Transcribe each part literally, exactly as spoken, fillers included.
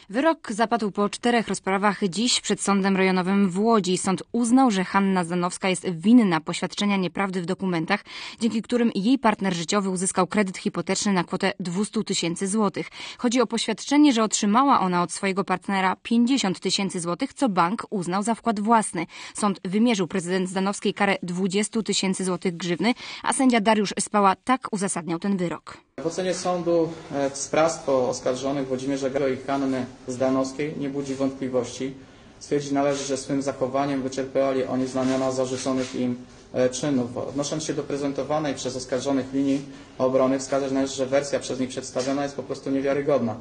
Wyrok zapadł po czterech rozprawach dziś przed Sądem Rejonowym w Łodzi. Sąd uznał, że Hanna Zdanowska jest winna poświadczenia nieprawdy w dokumentach, dzięki którym jej partner życiowy uzyskał kredyt hipoteczny na kwotę dwieście tysięcy złotych. Chodzi o poświadczenie, że otrzymała ona od swojego partnera pięćdziesiąt tysięcy złotych, co bank uznał za wkład własny. Sąd wymierzył prezydent Zdanowskiej karę dwadzieścia tysięcy złotych grzywny, a sędzia Dariusz Spała tak uzasadniał ten wyrok. W ocenie sądu sprawstwo oskarżonych Włodzimierza G. i Hanny Zdanowskiej nie budzi wątpliwości. Stwierdzić należy, że swym zachowaniem wyczerpali oni znamiona zarzuconych im czynów. Odnosząc się do prezentowanej przez oskarżonych linii obrony, wskazać należy, że wersja przez nich przedstawiona jest po prostu niewiarygodna.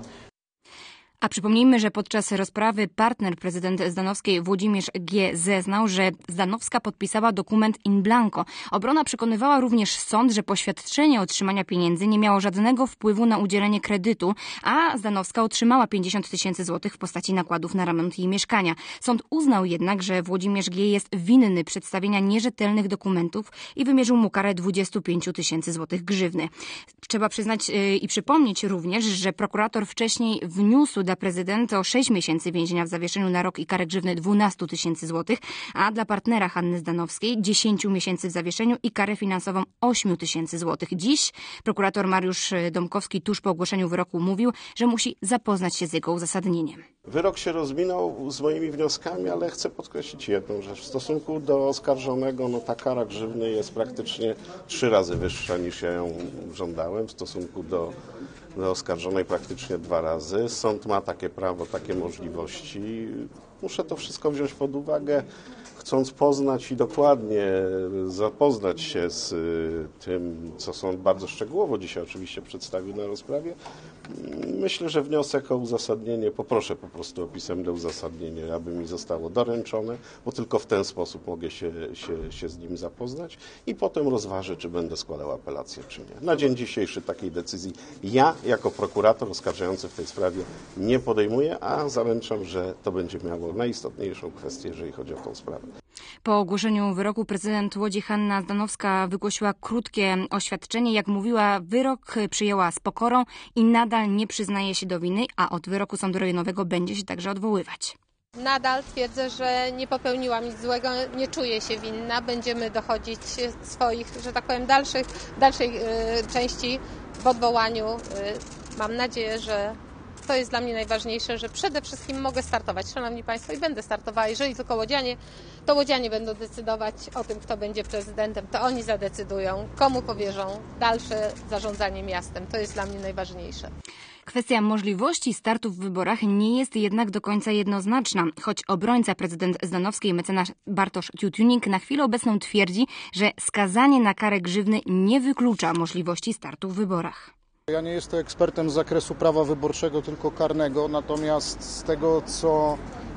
A przypomnijmy, że podczas rozprawy partner prezydent Zdanowskiej Włodzimierz G. zeznał, że Zdanowska podpisała dokument in blanco. Obrona przekonywała również sąd, że poświadczenie otrzymania pieniędzy nie miało żadnego wpływu na udzielenie kredytu, a Zdanowska otrzymała pięćdziesiąt tysięcy złotych w postaci nakładów na remont jej mieszkania. Sąd uznał jednak, że Włodzimierz G. jest winny przedstawienia nierzetelnych dokumentów i wymierzył mu karę dwadzieścia pięć tysięcy złotych grzywny. Trzeba przyznać yy, i przypomnieć również, że prokurator wcześniej wniósł dla prezydenta o sześć miesięcy więzienia w zawieszeniu na rok i karę grzywny dwanaście tysięcy złotych, a dla partnera Hanny Zdanowskiej dziesięć miesięcy w zawieszeniu i karę finansową osiem tysięcy złotych. Dziś prokurator Mariusz Domkowski tuż po ogłoszeniu wyroku mówił, że musi zapoznać się z jego uzasadnieniem. Wyrok się rozminął z moimi wnioskami, ale chcę podkreślić jedną rzecz. W stosunku do oskarżonego no, ta kara grzywny jest praktycznie trzy razy wyższa niż ja ją żądałem. W stosunku do, do oskarżonej praktycznie dwa razy. Sąd ma takie prawo, takie możliwości. Muszę to wszystko wziąć pod uwagę, chcąc poznać i dokładnie zapoznać się z tym, co sąd bardzo szczegółowo dzisiaj oczywiście przedstawił na rozprawie. Myślę, że wniosek o uzasadnienie, poproszę po prostu o pisemne uzasadnienie, aby mi zostało doręczone, bo tylko w ten sposób mogę się, się, się z nim zapoznać i potem rozważę, czy będę składał apelację, czy nie. Na dzień dzisiejszy takiej decyzji ja, jako prokurator oskarżający w tej sprawie, nie podejmuję, a zaręczam, że to będzie miało najistotniejszą kwestię, jeżeli chodzi o tą sprawę. Po ogłoszeniu wyroku prezydent Łodzi Hanna Zdanowska wygłosiła krótkie oświadczenie. Jak mówiła, wyrok przyjęła z pokorą i nadal nie przyznaje się do winy, a od wyroku Sądu Rejonowego będzie się także odwoływać. Nadal twierdzę, że nie popełniłam nic złego, nie czuję się winna. Będziemy dochodzić swoich, że tak powiem, dalszych, dalszej yy, części w odwołaniu. Yy, mam nadzieję, że to jest dla mnie najważniejsze, że przede wszystkim mogę startować, szanowni państwo, i będę startowała. Jeżeli tylko łodzianie, to łodzianie będą decydować o tym, kto będzie prezydentem. To oni zadecydują, komu powierzą dalsze zarządzanie miastem. To jest dla mnie najważniejsze. Kwestia możliwości startu w wyborach nie jest jednak do końca jednoznaczna, choć obrońca prezydent Zdanowskiej mecenas Bartosz Tiutunik na chwilę obecną twierdzi, że skazanie na karę grzywny nie wyklucza możliwości startu w wyborach. Ja nie jestem ekspertem z zakresu prawa wyborczego, tylko karnego, natomiast z tego, co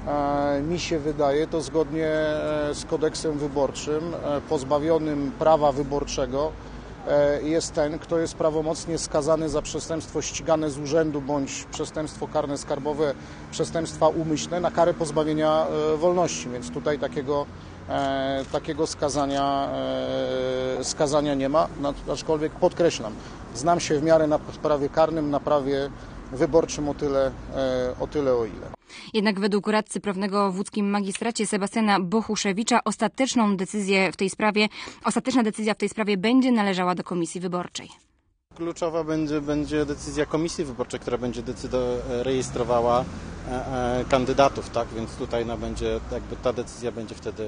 e, mi się wydaje, to zgodnie e, z kodeksem wyborczym e, pozbawionym prawa wyborczego e, jest ten, kto jest prawomocnie skazany za przestępstwo ścigane z urzędu bądź przestępstwo karne skarbowe, przestępstwa umyślne na karę pozbawienia e, wolności, więc tutaj takiego E, takiego skazania, e, skazania nie ma, aczkolwiek podkreślam, znam się w miarę na prawie karnym, na prawie wyborczym o tyle, e, o tyle o ile. Jednak według radcy prawnego w łódzkim magistracie Sebastiana Bochuszewicza ostateczną decyzję w tej sprawie, ostateczna decyzja w tej sprawie będzie należała do Komisji Wyborczej. Kluczowa będzie, będzie decyzja Komisji Wyborczej, która będzie decydo- rejestrowała e, e, kandydatów, tak? Więc tutaj no, będzie, jakby ta decyzja będzie wtedy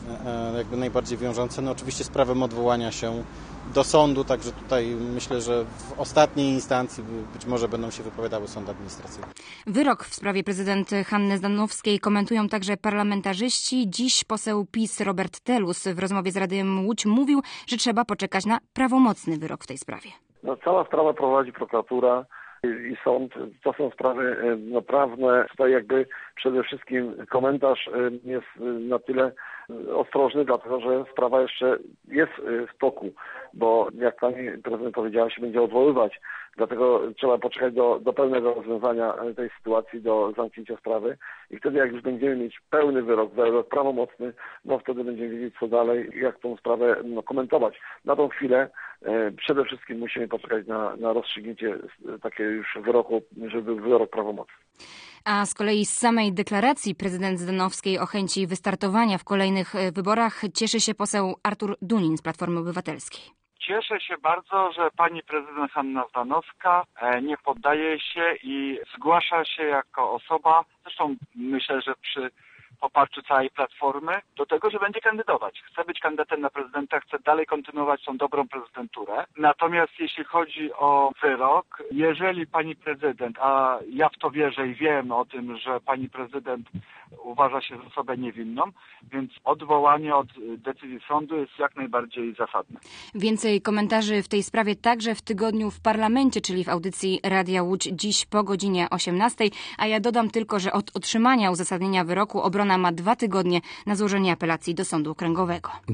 e, jakby najbardziej wiążąca. No, oczywiście z prawem odwołania się do sądu, także tutaj myślę, że w ostatniej instancji być może będą się wypowiadały sądy administracyjne. Wyrok w sprawie prezydent Hanny Zdanowskiej komentują także parlamentarzyści. Dziś poseł PiS Robert Telus w rozmowie z Radiem Łódź mówił, że trzeba poczekać na prawomocny wyrok w tej sprawie. No, cała sprawa prowadzi prokuratura i sąd. To są sprawy no, prawne. Tutaj jakby przede wszystkim komentarz jest na tyle ostrożny, dlatego że sprawa jeszcze jest w toku, bo jak pani prezydent powiedziała, się będzie odwoływać. Dlatego trzeba poczekać do, do pełnego rozwiązania tej sytuacji, do zamknięcia sprawy i wtedy jak już będziemy mieć pełny wyrok, wyrok prawomocny, no wtedy będziemy wiedzieć co dalej, jak tą sprawę no, komentować. Na tą chwilę e, przede wszystkim musimy poczekać na, na rozstrzygnięcie takie już wyroku, żeby był wyrok prawomocny. A z kolei z samej deklaracji prezydent Zdanowskiej o chęci wystartowania w kolejnych wyborach cieszy się poseł Artur Dunin z Platformy Obywatelskiej. Cieszę się bardzo, że pani prezydent Hanna Zdanowska nie poddaje się i zgłasza się jako osoba, zresztą myślę, że przy poparciu całej Platformy, do tego, że będzie kandydować. Chce być kandydatem na prezydenta, chce dalej kontynuować tą dobrą prezydenturę. Natomiast jeśli chodzi o wyrok, jeżeli pani prezydent, a ja w to wierzę i wiem o tym, że pani prezydent uważa się za osobę niewinną, więc odwołanie od decyzji sądu jest jak najbardziej zasadne. Więcej komentarzy w tej sprawie także w tygodniu w parlamencie, czyli w audycji Radia Łódź dziś po godzinie osiemnastej. A ja dodam tylko, że od otrzymania uzasadnienia wyroku obrona ma dwa tygodnie na złożenie apelacji do Sądu Okręgowego.